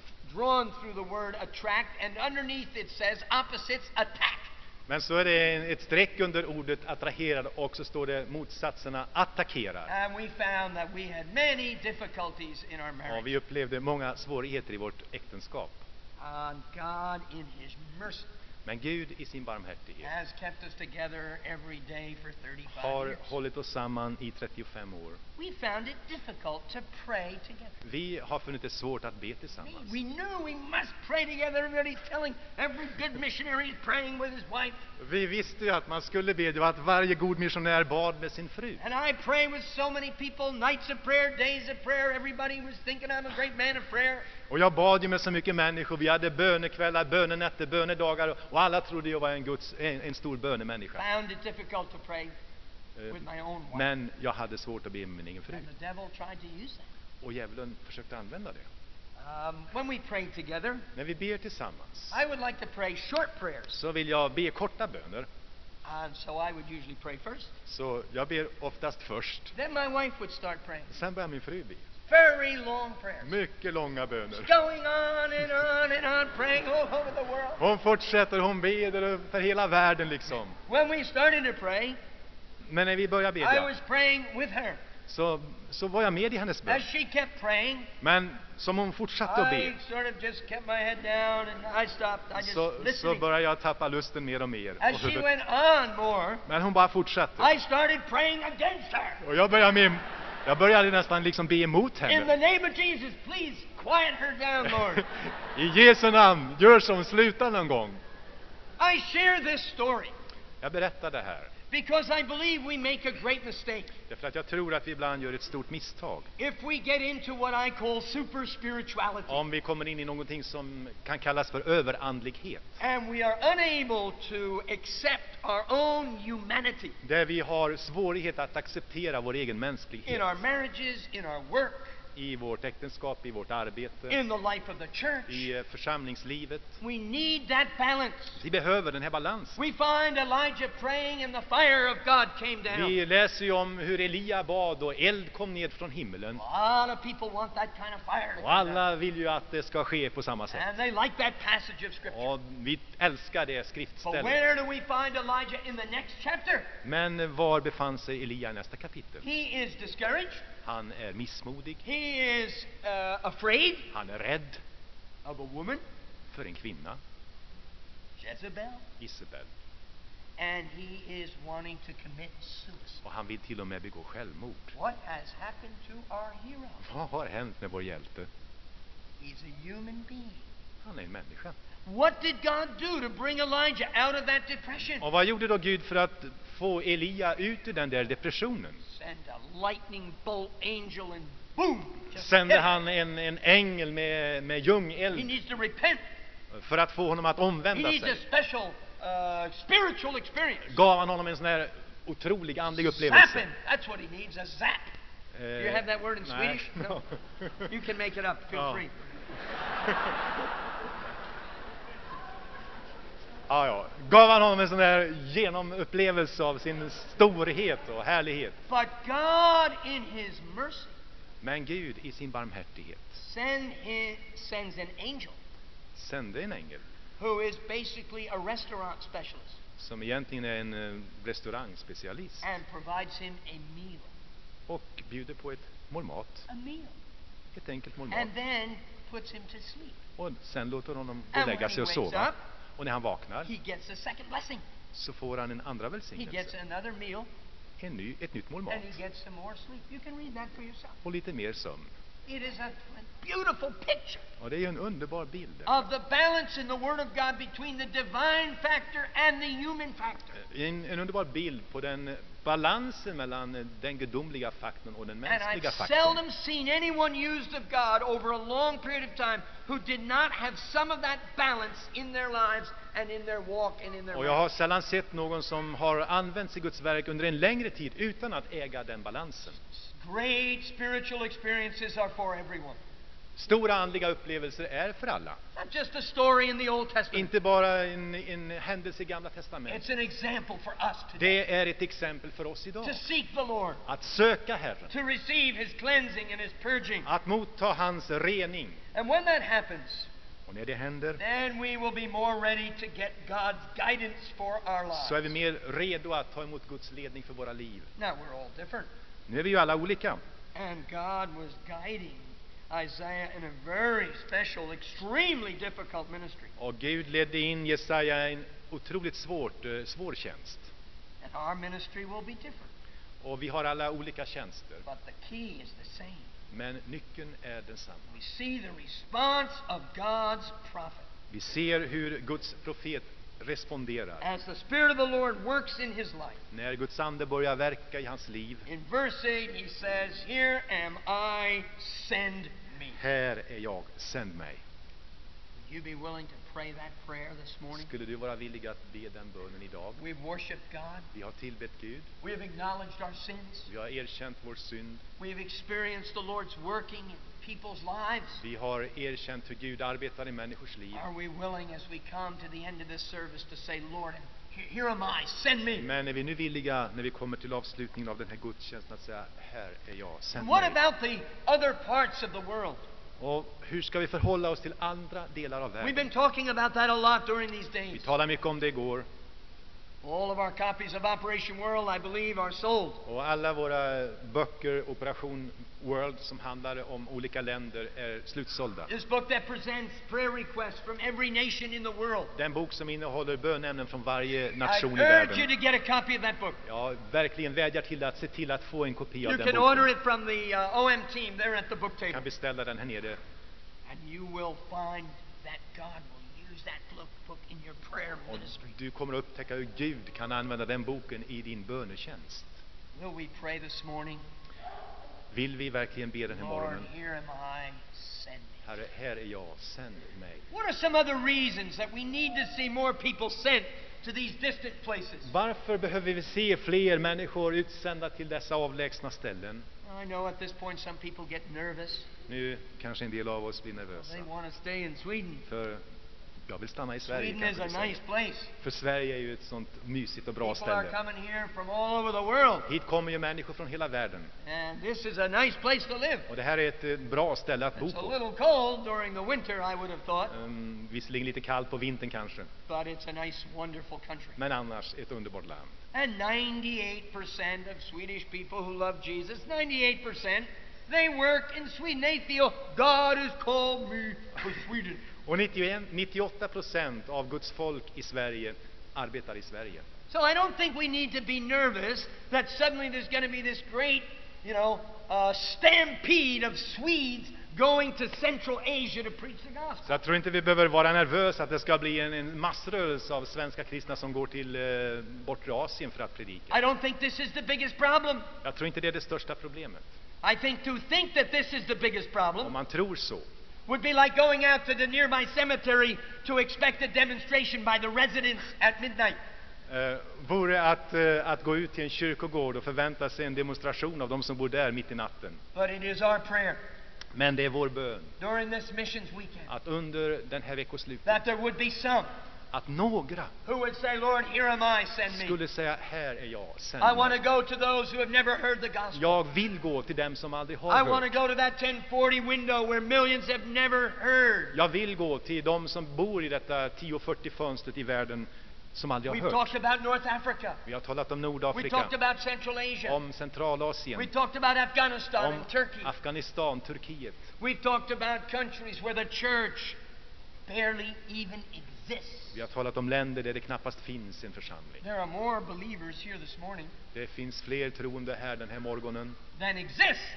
drawn through the word attract, and underneath it says opposites attack. Men så är det en- ett streck under ordet attraherad och så står det motsatserna attackerar. And we found that we had many difficulties in our Och marriage. vi upplevde många svårigheter i vårt äktenskap. And God, in His mercy, Men Gud i sin barmhärtighet has kept us together every day for thirty-five har years. hållit oss samman i trettiofem år. We found it difficult to pray together. Vi har funnit det svårt att be tillsammans. We knew we must pray together. Everybody's telling every good missionary is praying with his wife. Vi visste ju att man skulle be, det var att varje god missionär bad med sin fru. And I pray with so many people, nights of prayer, days of prayer. Everybody was thinking I'm a great man of prayer. Och jag bad ju med så mycket människor. Vi hade bönekvällar, bönenätter, bönedagar. Och alla trodde jag var en, Guds, en, en stor bönemänniska. Found it difficult to pray Eh, with my own wife. Men jag hade svårt att be med min egen fru. And the devil tried to use that. Och djävulen försökte använda det. Um, when we pray together, När vi ber tillsammans I would like to pray short prayers. så vill jag be korta böner. And so I would usually pray first. Så jag ber oftast först. Then my wife would start praying. Sen börjar min fru be. Very long prayers. Mycket långa böner. Going on and on and on, praying all over the world. Hon fortsätter, hon ber för hela världen liksom. When we started to pray, Men när vi började I bedja was praying with her. så, så var jag med i hennes bön. As she kept praying, Men som hon fortsatte att I be sort of just kept my head down and I stopped. I just så, så listening. började jag tappa lusten mer och mer. As Och she huvudet. went on more, Men hon bara fortsatte. I started praying against her. Och jag började, med, jag började nästan liksom be emot In henne. the name of Jesus, please quiet her down, Lord. I Jesu namn, gör som, sluta någon gång. I share this story Jag berättar det här. because I believe we make a great mistake Därför att jag tror att vi ibland gör ett stort misstag. if we get into what I call super spirituality Om vi kommer in i någonting som kan kallas för överandlighet. and we are unable to accept our own humanity Där vi har svårighet att acceptera vår egen mänsklighet. in our marriages, in our work, I vårt äktenskap, i vårt arbete, in the life of the church. i eh, församlingslivet. We need that balance. Vi behöver den här balansen. We find Elijah praying and the fire of God came down. Vi läser ju om hur Elia bad och eld kom ned från himmelen. A lot of people want that kind of fire to Och come down. alla vill ju att det ska ske på samma sätt. And they like that passage of Scripture. Och vi älskar det But skriftstället. where do we find Elijah in the next chapter? Men var befann sig Elia i nästa kapitel? He is discouraged. Han är missmodig. He is uh, afraid Han är rädd of a woman, för en kvinna, Jezebel, Isabel. and he is wanting to commit suicide. Och han vill till och med begå självmord. What has happened to our hero? Vad har hänt med vår hjälte? He's a human being. Han är en människa. What did God do to bring Elijah out of that depression? Och vad gjorde då Gud för att få Elia ut ur den där depressionen? Send a lightning bolt angel and boom! just Sände hit han en, en ängel med, med him. He ljungeld needs to repent. för att få honom att He omvända needs a sig. special uh, spiritual experience. Gav han honom en sån här otrolig andlig Zap upplevelse. him. That's what he needs, a zap. Eh, You have that word in nej. Swedish? No. You can make it up. Feel Ja. free. Ja, ja. Gav han honom en sån där genomupplevelse av sin storhet och härlighet. But God, in His mercy, Men Gud i sin barmhärtighet send his, sends an angel sände en ängel who is basically a restaurant specialist som egentligen är en eh, restaurangspecialist and provides him a meal. och bjuder på ett målmat, A meal. ett enkelt målmat. And then puts him to sleep. Och sen låter honom gå And och lägga when sig he och wakes sova. up, Och när han vaknar he gets a second blessing. så får han en andra He gets välsignelse. another meal, En ny, ett nytt målmat and he gets some more sleep. You can read that for yourself. och lite mer sömn. It is a, a beautiful picture Och det är ju en underbar bild. of the balance in the Word of God between the divine factor and the human factor. En, en underbar bild på den balansen mellan den gudomliga faktorn och den And I've mänskliga faktorn. seldom seen anyone used of God over a long period of time who did not have some of that balance in their lives and in their walk and in their Och jag har sällan sett någon som har använt sig Guds verk under en längre tid utan att äga den balansen. Great spiritual experiences are for everyone. Stora andliga upplevelser är för alla. Not just a story in the Old Testament. Inte bara en, en händelse i Gamla testamentet. It's an example for us today. Det är ett exempel för oss idag. To seek the Lord. Att söka Herren. To receive His cleansing and His purging. Att motta hans rening. And when that happens, och när det händer, then we will be more ready to get God's guidance for our lives. så är vi mer redo att ta emot Guds ledning för våra liv. Now we're all different. Nu är vi ju alla olika. And God was guiding Isaiah in a very special, extremely difficult ministry. Och Gud ledde in Jesaja i en otroligt svårt, eh, svår tjänst. And our ministry will be different. Och vi har alla olika tjänster. But the key is the same. Men nyckeln är densamma. We see the response of God's prophet. Vi ser hur Guds profet responderar. As the Spirit of the Lord works in his life. När Guds ande börjar verka i hans liv. In verse eight he says, "Here am I, send me." Här är jag, sänd mig. Would you be willing to pray that prayer this morning? Skulle du vara villig att be den bönen idag? We've worshipped God. Vi har tillbett Gud. We have acknowledged our sins. Vi har erkänt vår synd. We have experienced the Lord's working in people's lives. Vi har erkänt hur Gud arbetar i människors liv. Are we willing as we come to the end of this service to say, "Lord, here am I, send me"? Men är vi nu villiga när vi kommer till avslutningen av den här gudstjänsten att säga, här är jag, sänd What mig. about the other parts of the world? Och hur ska vi förhålla oss till andra delar av We've världen? been talking about that a lot during these Vi days. talade mycket om det igår. All of our copies of Operation World, I believe, are sold. Och alla våra böcker, Operation World, som handlar om olika länder, är slutsålda. This book that presents prayer requests from every nation in the world. Den bok som innehåller bönämnen från varje I nation i urge you världen. to get a copy of that book. Jag verkligen vädjar till dig att se till att få en kopia av You den can order boken. it from the uh, O M team there at the book Du kan table. beställa den här nere. And you will find that God will use that book book in your prayer Och ministry. du kommer att upptäcka hur Gud kan använda den boken i din bönetjänst. Will we pray this morning? Vill vi verkligen be den här Lord, morgonen? here am I, send me. Herre, här är jag, sänd mig. What are some other reasons that we need to see more people sent to these distant places? Varför behöver vi se fler människor utsända till dessa avlägsna ställen? I know at this point some people get nervous. Nu kanske en del av oss blir nervösa. They want to stay in Sweden. För jag vill stanna i Sverige, Sweden is kanske a vi nice säger. place. För Sverige är ju ett sånt mysigt och bra People are ställe. coming here from all over the world. Hit kommer ju människor från hela världen. And this is a nice place to live. Och det här är ett eh, bra ställe att bo It's a på. little cold during the winter, I would have thought. Um, visserligen lite kallt på vintern kanske. But it's a nice, wonderful country. Men annars ett underbart land. And ninety-eight percent of Swedish people who love Jesus, ninety-eight percent, they work in Sweden. They feel God has called me to Sweden. Och nittioen, nittioåtta procent av Guds folk i Sverige arbetar i Sverige. So I don't think we need to be nervous that suddenly there's going to be this great, you know, uh, stampede of Swedes going to Central Asia to preach the gospel. Så jag tror inte vi behöver vara nervösa att det ska bli en, en massrörelse av svenska kristna som går till eh, bortre Asien för att predika. I don't think this is the biggest problem. Jag tror inte det är det största problemet. I think to think that this is the biggest Om problem man tror så, would be like going out to the nearby cemetery to expect a demonstration by the residents at midnight. eh, vore att, eh, att gå ut till en kyrkogård och förvänta sig en demonstration av de som bor där mitt i natten. But it is our prayer Men det är vår bön during this missions weekend att under den här veckoslutet, that there would be some att några who would say, "Lord, here am I, send me." skulle säga, här är jag, sänd I want mig. to go to those who have never heard the gospel. Jag vill gå till dem som aldrig I har want hört. to go to that ten forty window where millions have never heard. Jag vill gå till dem som bor i detta tio fyrtio fönstret i världen som aldrig We've har hört. talked about North Africa. Vi har talat om We Nordafrika, talked about Central Asia. om Centralasien, We talked about Afghanistan om and Turkey. Afghanistan, Turkiet. We've talked about countries where the church barely even exists. Vi har talat om länder där det knappast finns en församling. There are more believers here this morning Det finns fler troende här den här morgonen than exist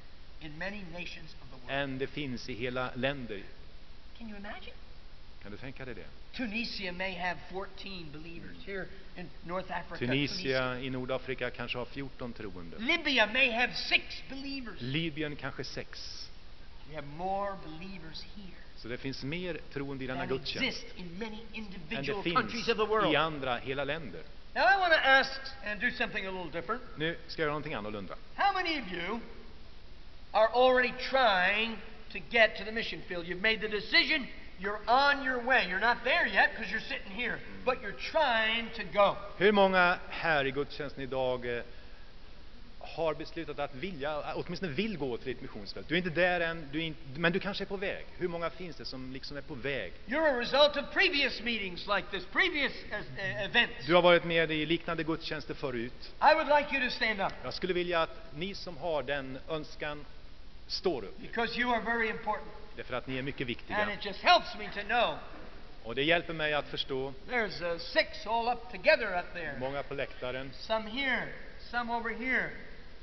in many nations of the world. än det finns i hela länder. Can you imagine? Kan du tänka dig det? Tunisia may have fourteen believers here in North Africa. Tunisia i Nordafrika kanske har fjorton troende. Libya may have six believers. Libyen kanske sex. We have more believers here Så det finns mer troende i denna than gudstjänst exist in many än individual det countries finns of the world. i andra hela länder. Now I want to ask and do something a little different. Nu ska jag göra någonting annorlunda. How many of you are already trying to get to the mission field? You've made the decision, you're on your way. You're not there yet because you're sitting here, but you're trying to go. Hur många här i gudstjänsten idag eh, har beslutat att vilja, åtminstone vill gå till ett missionsfält? Du är inte där än, du är inte, men du kanske är på väg. Hur många finns det som liksom är på väg? You're a result of previous meetings like this, previous uh, events. Du har varit med i liknande gudstjänster förut. I would like you to stand up Jag skulle vilja att ni som har den önskan står upp. because you are very important. Därför att ni är mycket And viktiga. it just helps me to know Och det hjälper mig att förstå. there's uh, six all up together up there. Många på läktaren. Some here, some over here.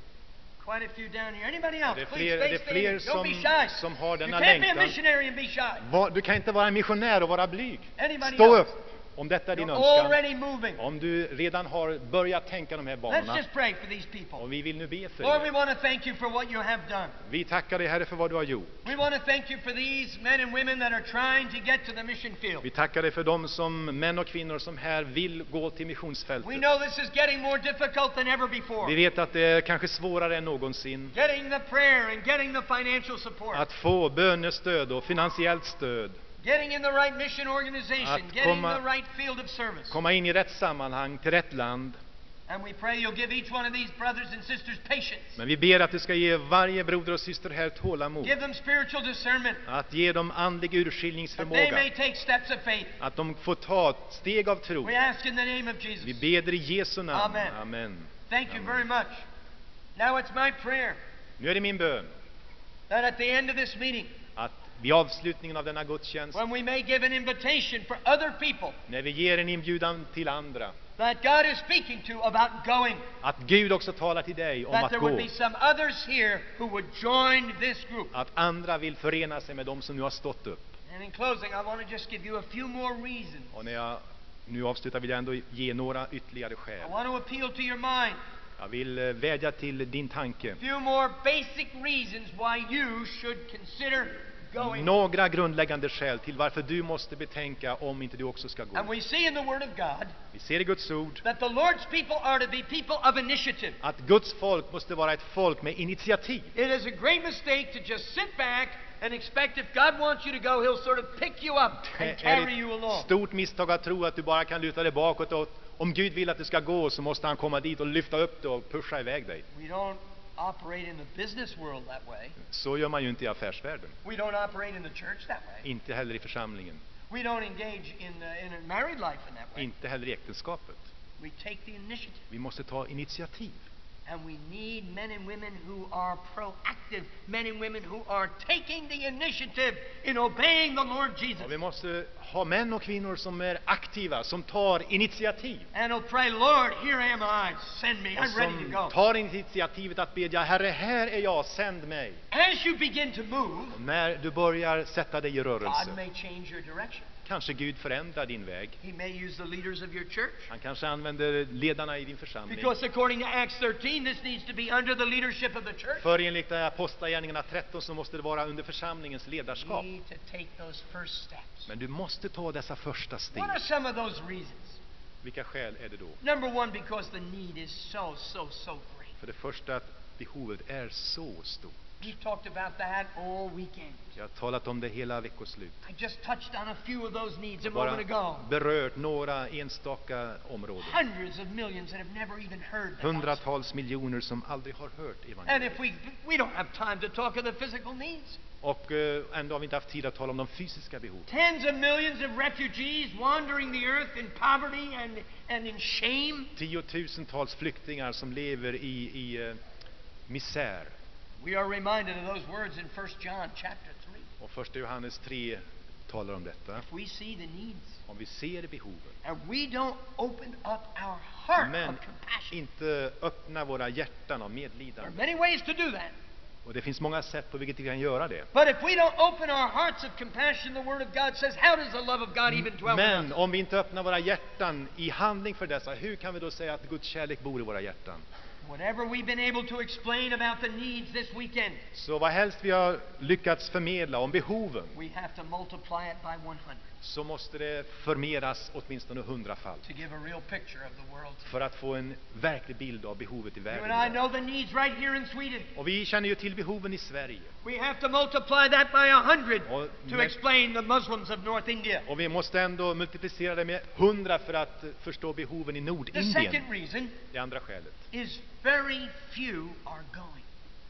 Quite a few down here. Anybody else? Det är Please fler, stay det är fler standing. Don't be som, shy. som har You denna can't be a längtan. missionary and be shy. Va- Du kan inte vara en missionär och vara blyg. Anybody Stå else? upp om detta är din You're önskan. already moving. Om du redan har börjat tänka de här Let's banorna. just pray for these people. Och vi vill nu be för Lord, we er. want to thank you for what you have done. Vi tackar dig, Herre, för vad du har gjort. We want to thank you for these men and women that are trying to get to the mission field. Vi tackar dig för dem som män och kvinnor som här vill gå till We missionsfältet. know this is getting more difficult than ever Vi before. vet att det är kanske svårare än någonsin Getting the prayer and getting the financial support. att få bönestöd och finansiellt stöd. Getting in the right mission organization. Att Getting komma- the right field of service. Komma in i rätt sammanhang, till rätt land. And we pray you'll give each one of these brothers and sisters patience. Men vi ber att du ska ge varje broder och syster här tålamod. Give them spiritual discernment. Att ge dem andlig That they may urskiljningsförmåga. take steps of faith. Att de får ta ett steg av tro. We ask in the name of Vi Jesus. beder i Jesu namn. Amen. Amen. Thank you Amen. very much. Now it's my prayer Nu är det min bön that at the end of this meeting, att vid avslutningen av denna gudstjänst, when we may give an invitation for other people när vi ger en inbjudan till andra, that God is speaking to about going, att Gud också talar till dig om that att there would gå. be some others here who would join this group. Att andra vill förena sig med dem som nu har stått upp. And in closing, I want to just give you a few more reasons. Och när jag nu avslutar vill jag ändå ge några ytterligare I skäl. want to appeal to your mind. Jag vill eh, vädja till din tanke. A few more basic reasons why you should consider going. Några grundläggande skäl till varför du måste betänka om inte du också ska And gå. we see in the Word of God Vi ser i Guds ord that the Lord's people are to be people of initiative. att Guds folk måste vara ett folk med initiativ. It is a great mistake to just sit back and expect if God wants you to go, He'll sort of pick you up and Det är carry you ett along. stort misstag att tro att du bara kan luta dig bakåt och om Gud vill att du ska gå så måste han komma dit och lyfta upp dig och pusha iväg dig. We don't operate in the business world that way. Så gör man ju inte i affärsvärlden. We don't operate in the church that way. Inte heller i församlingen. We don't engage in, uh, in a married life in that way. Inte heller i äktenskapet. We take the initiative. Vi måste ta initiativ. And we need men and women who are proactive, men and women who are taking the initiative in obeying the Lord Jesus. Och vi måste ha män och kvinnor som är aktiva, som tar initiativ. And who'll pray, Lord, here am I, send me, Och I'm ready to som go. tar initiativet att bedja, Herre, här är jag, sänd mig. As you begin to move, Och när du börjar sätta dig i God rörelse, may change your direction. kanske Gud förändrar din väg. He may use the leaders of your church. Han kanske använder ledarna i din församling. Because according to Acts thirteen, this needs to be under the leadership of the church. För enligt Apostlagärningarna tretton så måste det vara under församlingens You ledarskap. need to take those first steps. Men du måste ta dessa första steg. What are some of those reasons? Vilka skäl är det då? Number one, because the need is so, so, so great. För det första att behovet är så stort. We've talked about that all weekend. Jag har talat om det hela veckoslut. I just touched on a few of those needs a Bara moment ago. berört några enstaka områden. Hundreds of millions that have never even heard the gospel. Hundratals miljoner som aldrig har hört And evangeliet. if we we don't have time to talk of the physical needs. Och eh, ändå har vi inte haft tid att tala om de fysiska behoven. Tens of millions of refugees wandering the earth in poverty and, and in shame. Tiotusentals flyktingar som lever i, i eh, misär. We are reminded of those words in First John chapter three. Och första Johannes tre talar om detta. If we see the needs Om vi ser behoven, and we don't open up our heart men of compassion. inte öppna våra hjärtan av There are medlidande. many ways to do that. Och det finns många sätt på vilket vi kan göra det. But if we don't open our hearts of compassion, the Word of God says, how does the love of God even dwell in Men us? om vi inte öppnar våra hjärtan i handling för dessa, hur kan vi då säga att Guds kärlek bor i våra hjärtan? Whatever we've been able to explain about the needs this weekend, Så vad helst vi har lyckats förmedla om behoven, we have to multiply it by one hundred så måste det förmeras åtminstone hundrafalt to give a real picture of the world. för att få en verklig bild av behovet i You världen and I idag. know the needs right here in Sweden. Och vi känner ju till behoven i Sverige. We have to multiply that by a hundred Och, to men, explain the Muslims of North India. och vi måste ändå multiplicera det med hundra för att förstå behoven i The Nordindien. second reason Det andra skälet, is very few are going.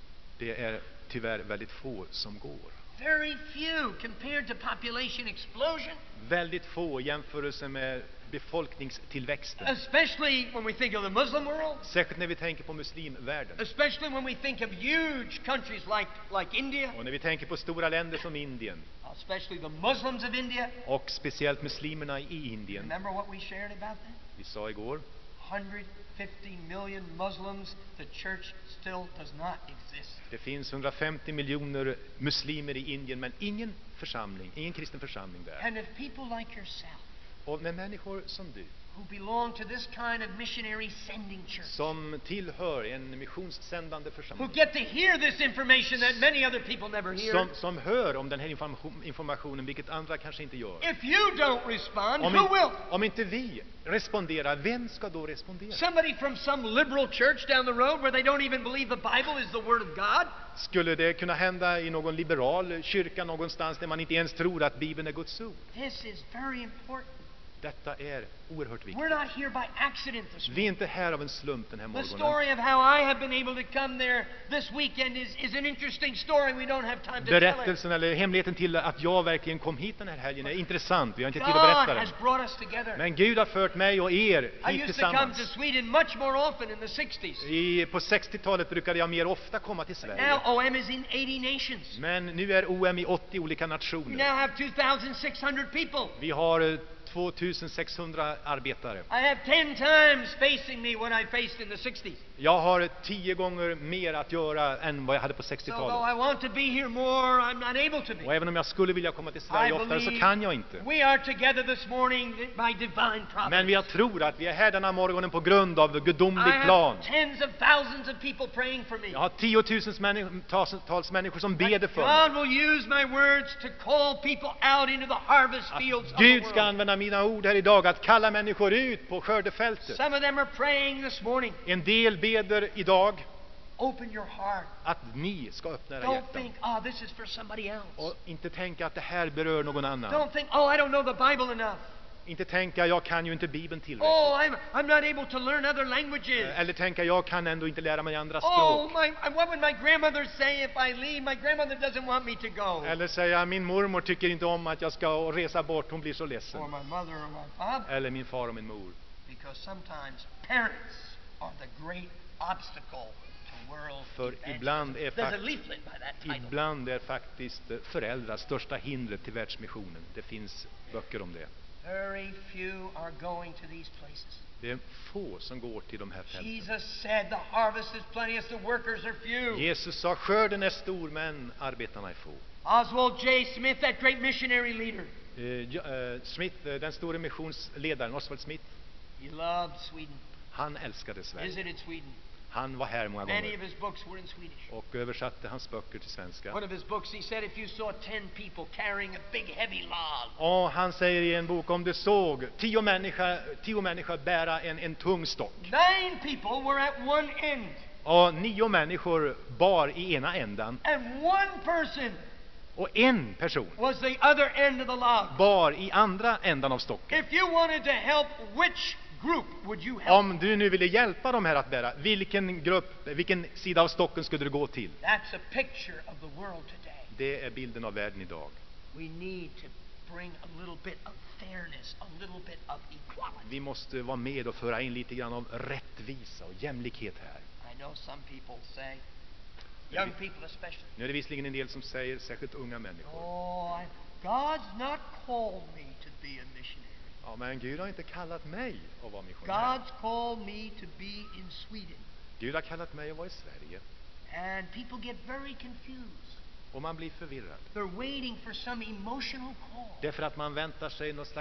det är tyvärr väldigt få som går. Very few compared to population explosion, Väldigt få i jämförelse med befolkningstillväxten. especially when we think of the Muslim world, Särskilt när vi tänker på muslimvärlden. especially when we think of huge countries like, like India, Och när vi tänker på stora länder som Indien. especially the Muslims of India. Och speciellt muslimerna i Indien. Remember what we shared about that? Vi sa igår, one hundred fifty million Muslims, the church still does not exist. det finns hundrafemtio miljoner muslimer i Indien, men ingen församling, ingen kristen församling där. And if people like yourself, Och med människor som du, who belong to this kind of missionary sending church, som tillhör en missionssändande who församling, get to hear this information that many other people never hear, som, som hör om den här information, informationen, vilket andra kanske inte gör. if you don't respond, Om, who in, will? om inte vi responderar, vem ska då respondera? Somebody from some liberal church down the road where they don't even believe the Bible is the Word of God? Skulle det kunna hända i någon liberal kyrka någonstans där man inte ens tror att Bibeln är Guds ord? This is very important. Detta är oerhört viktigt. We're not here by accident this Vi är morning. inte här av en slump den här The morgonen. story of how I have been able to come there this weekend is, is an interesting story. We don't have time to tell it. Berättelsen eller hemligheten till att jag verkligen kom hit den här helgen är intressant. Vi har inte tid att God berätta den. has brought us together. Men Gud har fört mig och er I hit used to come to tillsammans. Sweden much more often in the sixties. I, på sextiotalet brukade jag mer ofta komma till Now Sverige. O M is in eighty nations. Men nu är O M i åttio olika We now nationer. have two thousand six hundred people. Vi har eh, tvåtusensexhundra arbetare. I have ten times facing me what I faced in the sixties. Jag har tio gånger mer att göra än vad jag hade på So though sextiotalet. I want to be here more, I'm not able to Och be. även om jag skulle vilja komma till I Sverige oftare så believe kan jag inte. we are together this morning by divine Men providence. jag tror att vi är här denna morgonen på grund av I gudomlig plan. have tens of thousands of people praying for me. Jag har tiotusentals människor som beder That för mig. God will use my words to call people out into the harvest fields of the Gud ska world. använda mina ord här idag att kalla människor ut på skördefältet. Some of them are praying this morning. En del beder idag Open your heart. att ni ska öppna era Don't hjärtan. think, oh, this is for somebody else. Och inte tänka att det här berör någon annan. Don't think, oh, I don't know the Bible enough. Inte tänka jag kan ju inte Bibeln tillräckligt. Oh, I'm, I'm not able to learn other languages. Eller tänka jag kan ändå inte lära mig andra Oh, språk. my, what would my grandmother say if I leave? My grandmother doesn't want me to go. Eller säga min mormor tycker inte om att jag ska resa bort, hon blir så Or ledsen. my mother or my father. Eller min far och min mor. Because sometimes parents are the great obstacle to world För evangelism. ibland är, There's a fakt leaflet by that title. ibland är faktiskt föräldrar största hindret till världsmissionen. Det finns böcker om det. Very few are going to these places. Det är få som går till de här fälten. Jesus said the harvest is plenteous, the workers are few. Jesus sa skörden är stor men arbetarna är få. Oswald J. Smith, that great missionary leader, Eh, Jo- eh, Smith, eh, den store missionsledaren Oswald Smith, he loved Sweden, han älskade Sverige. visited Sweden. Han var här många Many gånger of his books were in Swedish. och översatte hans böcker till svenska. One of his books, he said, if you saw ten people carrying a big heavy log, Och han säger i en bok, om du såg tio människor, tio människor bära en, en tung stock nine people were at one end, och nio människor bar i ena ändan and one person och en person was the other end of the log. bar i andra ändan av stocken. If you wanted to help, which group would you help? Om du nu ville hjälpa dem här att bära, vilken grupp, vilken sida av stocken skulle du gå till? That's a picture of the world today. Det är bilden av världen idag. We need to bring a little bit of fairness, a little bit of equality. Vi måste vara med och föra in lite grann av rättvisa och jämlikhet här. I know some people say, young people especially, Nu är det visserligen en del som säger, särskilt unga människor, oh, I, God's not called me to be a missionary. ja men Gud har inte kallat mig att vara missionär. God's called me to be in Sweden. Gud har kallat mig att vara i Sverige. And people get very confused. Och man blir förvirrad. They're waiting for some emotional call. Därför att man väntar sig något slags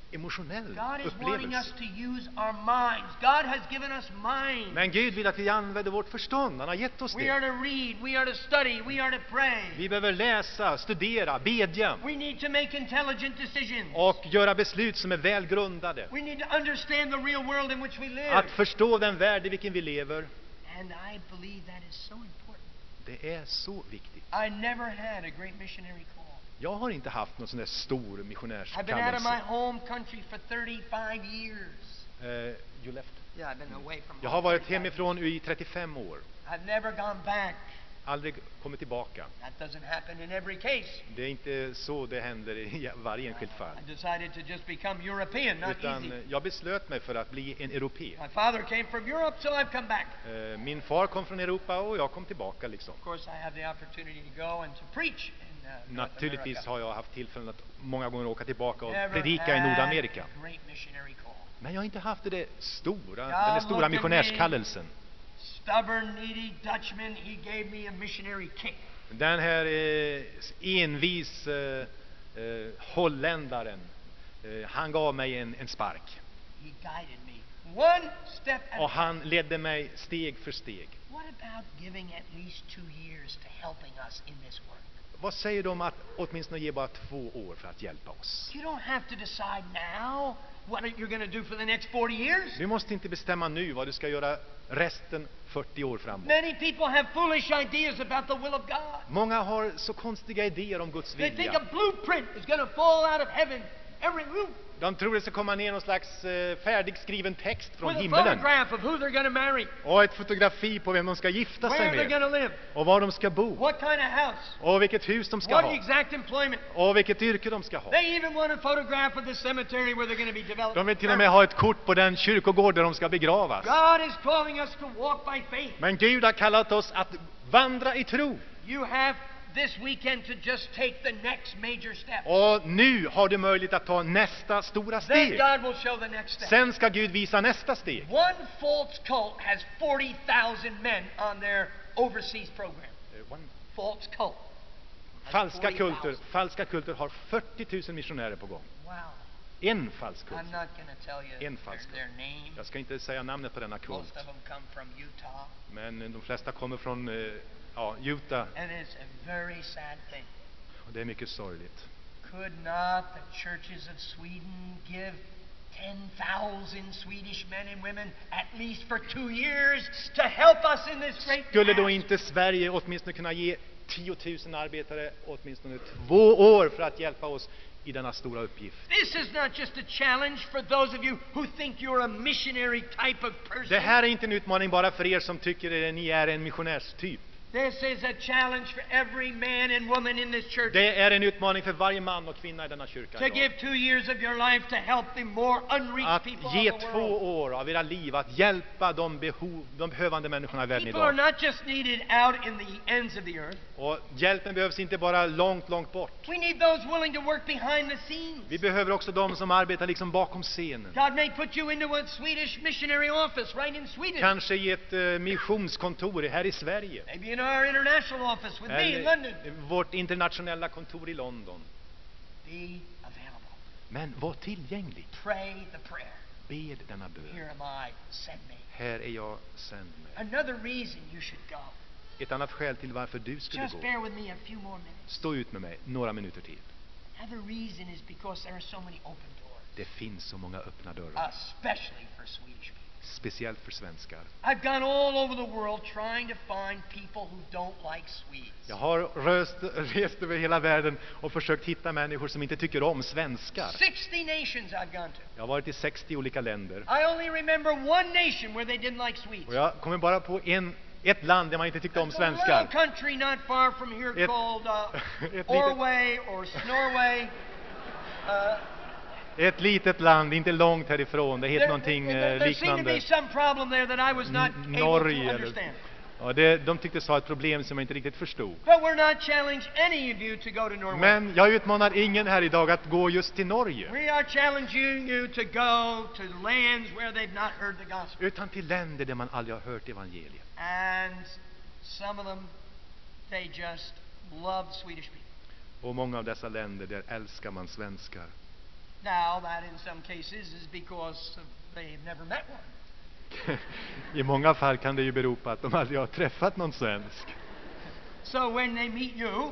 emotionell God is wanting upplevelse. us to use our minds. God has given us minds. Men Gud vill att vi använder vårt förstånd. Han har gett oss We are det. to read, we are to study, we are to pray. Vi behöver läsa, studera, bedja We need to make intelligent decisions. och göra beslut som är väl grundade. We need to understand the real world in which we live. Att förstå den värld i vilken vi lever, And I believe that is so important. det är så viktigt. I never had a great missionary call. Jag har inte haft någon sån där stor I've been out of my missionärskallelse. home country for thirty-five years. Eh, you left. Yeah, I've been away from Jag home har varit thirty-five hemifrån i trettiofem år. years. I've never gone back. Aldrig kommit tillbaka. That doesn't happen in every case. Det är inte så det händer i varje enskilt fall. I decided to just become European, not Utan easy. jag beslöt mig för att bli en europé. My father came from Europe, so I've come back. Eh, Min far kom från Europa och jag kom tillbaka liksom. Of course, I have the opportunity to go and to preach in uh, North Naturligtvis America. har jag haft tillfällen att många gånger åka tillbaka och Never predika i had Nordamerika. a great missionary call. Men jag har inte haft det stora, God den där stora looked at missionärskallelsen. Stubborn, needy Dutchman, he gave me a missionary kick. Den här eh, envis eh, eh, holländaren, eh, han gav mig en, en spark. He guided me one step at Och a han ledde mig steg för steg. What about giving at least two years to helping us in this work? Vad säger de om att åtminstone ge bara två år för att hjälpa oss? You don't have to decide now what you're going to do for the next forty years. Du måste inte bestämma nu vad du ska göra resten fyrtio år framåt. Many people have foolish ideas about the will of God. Många har så konstiga idéer om Guds They think vilja. a blueprint is going to fall out of heaven every room De tror det ska komma ner någon slags eh, färdigskriven text från with a himmelen. photograph of who they're going to marry, Och ett fotografi på vem de ska gifta sig where they're going med. to live, Och var de ska bo. what kind of house, Och vilket hus de ska what ha. exact employment. Och vilket yrke de ska ha. They even want a photograph of the cemetery where they're going to be developed. De vill till och med ha ett kort på den kyrkogård där de ska begravas. God is calling us to walk by faith. Men Gud har kallat oss att vandra i tro. You have this weekend to just take the next major step. Och nu har du möjlighet att ta nästa stora Then steg. God will show the next step. Sen ska Gud visa nästa steg. One false cult has forty thousand men on their overseas program. False cult. has Falska forty kulter, thousand. falska kulter har fyrtio tusen missionärer på gång. Wow. En falsk kult. I'm not going to tell you En their, falsk their name. Jag ska inte säga namnet på denna Most kult. of them come from Utah. Men de flesta kommer från eh, ja, Utah. And it's a very sad thing. Och det är mycket sorgligt. Could not the churches of Sweden give ten thousand Swedish men and women at least for two years to help us in this great Skulle då task? inte Sverige åtminstone kunna ge tiotusen arbetare åtminstone två år för att hjälpa oss i denna stora uppgift? This is not just a challenge for those of you who think you're a missionary type of person. Det här är inte en utmaning bara för er som tycker att ni är en missionärstyp. This is a challenge for every man and woman in this church Det är en utmaning för varje man och kvinna i denna kyrka to idag. give two years of your life to help the more unreached Att people ge of the två world. år av era liv att hjälpa de, behov, de behövande människorna i världen People are idag. not just needed out in the ends of the earth. Och hjälpen behövs inte bara långt, långt bort. We need those willing to work behind the scenes. Vi behöver också de som arbetar liksom bakom scenen. God may put you into a Swedish missionary office right in Sweden. Kanske i ett uh, missionskontor här i Sverige. Maybe in our international office with me in London. Eller vårt internationella kontor i London. Be available. Men var tillgänglig. Pray the prayer. Bed denna bön. Here am I, send me. Här är jag, sänd mig. Another reason you should go. Ett annat skäl till varför du skulle Just gå. bear with me a few more minutes. Stå ut med mig några minuter till. Another reason is because there are so many open doors, Det finns så många öppna dörrar. especially for Swedish people. Speciellt för svenskar. I've gone all over the world trying to find people who don't like Swedes. Jag har röst, rest över hela världen och försökt hitta människor som inte tycker om svenskar. sixty nations I've gone to. Jag har varit i sextio olika länder. I only remember one nation where they didn't like Swedes. Och jag kommer bara på en, ett land där man inte tyckte om It's a little svenskar. country not far from here Ett- called uh, ett litet- Orway or Snorway. Uh, Ett litet land, inte långt härifrån. Det heter there, någonting there, eh, there seemed to be liknande. some problem there that I was not N- able Norge to eller- understand. Ja, det, de tycktes ha ett problem som jag inte riktigt förstod. But we're not challenging any of you to go to Norway. Men jag utmanar ingen här idag att gå just till Norge. We are challenging you to go to lands where they've not heard the gospel. Utan till länder där man aldrig har hört evangeliet. And some of them, they just love Swedish people. Och många av dessa länder, där älskar man svenskar. Now, that in some cases is because of they've never met one. I många fall kan det ju bero på att de aldrig har träffat någon svensk. So when they meet you,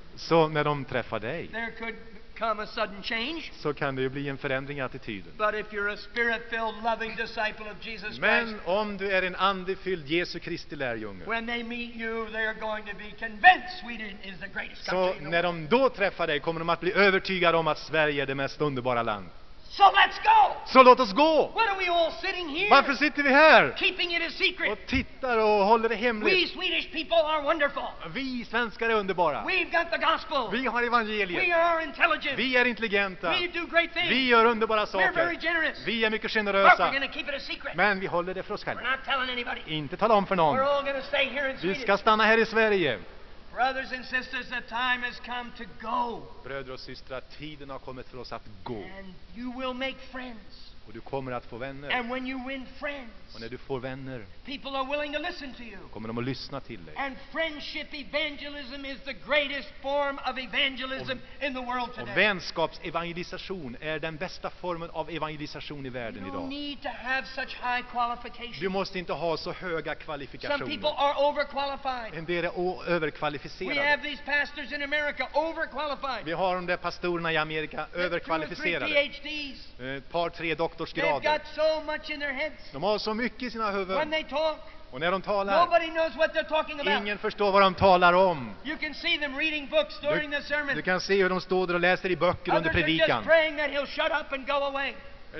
Så när de träffar dig there could come a sudden change. så kan det ju bli en förändring i attityden. But if you're a spirit-filled, loving disciple of Jesus Christ, Men om du är en andefylld Jesu Kristi lärjunge, when they meet you, they're going to be convinced Sweden is the greatest så country in the när world. de då träffar dig kommer de att bli övertygade om att Sverige är det mest underbara land. So let's go! Så låt oss gå! What are we all sitting here? Varför sitter vi här Keeping it a secret. och tittar och håller det We hemligt? Swedish people are wonderful. Vi svenskar är underbara. We've got the gospel. Vi har We evangeliet. are intelligent. Vi är intelligenta. We do great things. Vi gör underbara We're very saker. generous. Vi är mycket But we're generösa. going to keep it a secret. Men vi håller det för oss We're själva. not telling anybody. Inte tala om för We're någon. all going to stay here in Vi Sweden. ska stanna här i Sverige. Brothers and sisters, the time has come to go. Bröder och systrar, tiden har kommit för oss att gå. And you will make friends. Och du kommer att få vänner. And when you win friends, Och när du får vänner people are willing to listen to you. kommer de att lyssna till dig. And friendship evangelism is the greatest form of evangelism in the world Och today. vänskapsevangelisation är den bästa formen av evangelisation i världen You don't idag. need to have such high Du qualifications. måste inte ha så höga Some people kvalifikationer. are overqualified. En del är o- We överkvalificerade. have these pastors in America overqualified. Vi har de där pastorerna i Amerika Two or three överkvalificerade. PhDs. Ett par, tre They've doktorsgrader. got so much in their heads. De har så mycket i sina When huvuden. they talk, Och när de talar, nobody knows what they're talking about. ingen förstår vad de talar om. You can see them reading books during the Du sermon. kan se hur de står där och läser i böcker under Others are just predikan. praying that he'll shut up and go away.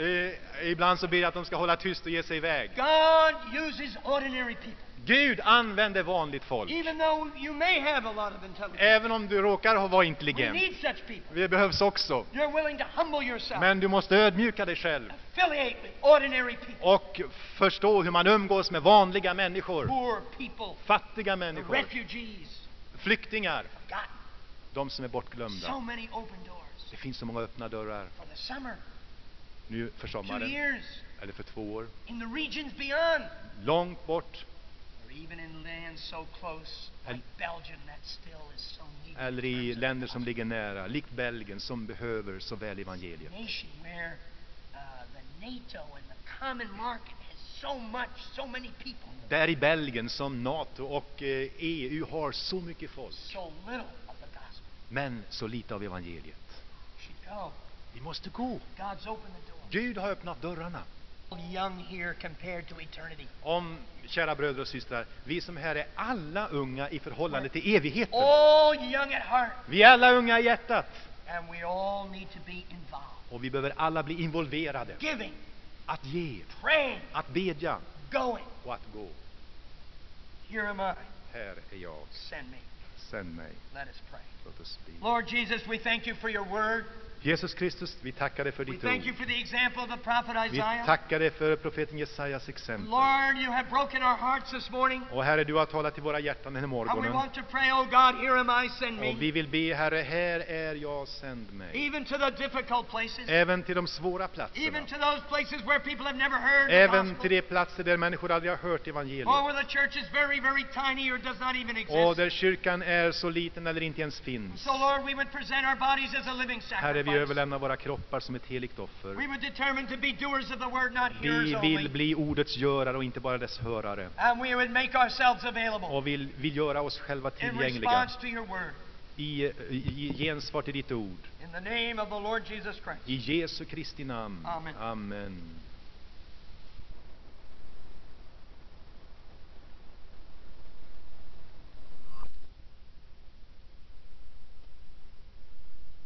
Eh, ibland så ber jag att de ska hålla tyst och ge sig iväg. God uses ordinary people. Gud använder vanligt folk. Even though you may have a lot of intelligence. Även om du råkar ha vara We intelligent. need such people. Det behövs också. You're willing to humble yourself. Men du måste ödmjuka dig själv. Affiliate with ordinary people. Och förstå hur man umgås med vanliga människor. Poor people. Fattiga The människor. refugees. Flyktingar. Forgotten. De som är So bortglömda. many open doors. Det finns så många öppna dörrar. For the summer. Nu för Two sommaren. years. Eller för två år. In the regions beyond. Långt bort. Or even in lands so close, like Belgium, that still is so needed. Eller i länder som ligger nära. Likt Belgien som behöver så väl evangeliet. Nation where uh, the NATO and the common market has so much, so many people, Där i Belgien som NATO och eh, E U har så mycket folk. so little of the gospel. Men så lite av evangeliet. We should go. Vi måste gå. God's opened the door. Gud har öppnat dörrarna. Young here compared to eternity. Om, kära bröder och systrar, vi som här är alla unga i förhållande till evigheten. All young at heart. Vi är alla unga i hjärtat. And we all need to be involved. Och vi behöver alla bli involverade. Giving, Att ge, praying, att bedja going. och att gå. Here am I. Här är jag. Send me. Sänd mig. Let us pray. Låt oss be. Lord Jesus, we thank you for your word. Jesus Kristus, vi tackar dig för We ditt thank you ord. for the example of the prophet Vi Isaiah. tackar dig för profeten Jesajas exempel. Lord, you have broken our hearts this morning. Och Herre, du har talat till våra hjärtan den här And we morgonen. want to pray, oh God, here am I, send Och me. vi vill be, Herre, här är jag, sänd mig. Even to the difficult places. Även till de svåra platserna. Even to those places where people have never heard the Även till gospel. de platser där människor aldrig har hört evangeliet. Or where the church is very, very tiny or does not even Och exist. där kyrkan är så liten eller inte ens finns. So Lord, we would present our bodies as a living Herre, vi sacrifice. överlämnar våra kroppar som ett heligt offer. We would determine to be doers of the word, not hearers Vi only. vill bli ordets görare och inte bara dess hörare. And we would make ourselves available Och vill, vill göra oss själva in tillgängliga response to your word. i, i, i gensvar till ditt ord. In the name of the Lord Jesus Christ. I Jesu Kristi namn. Amen. Amen.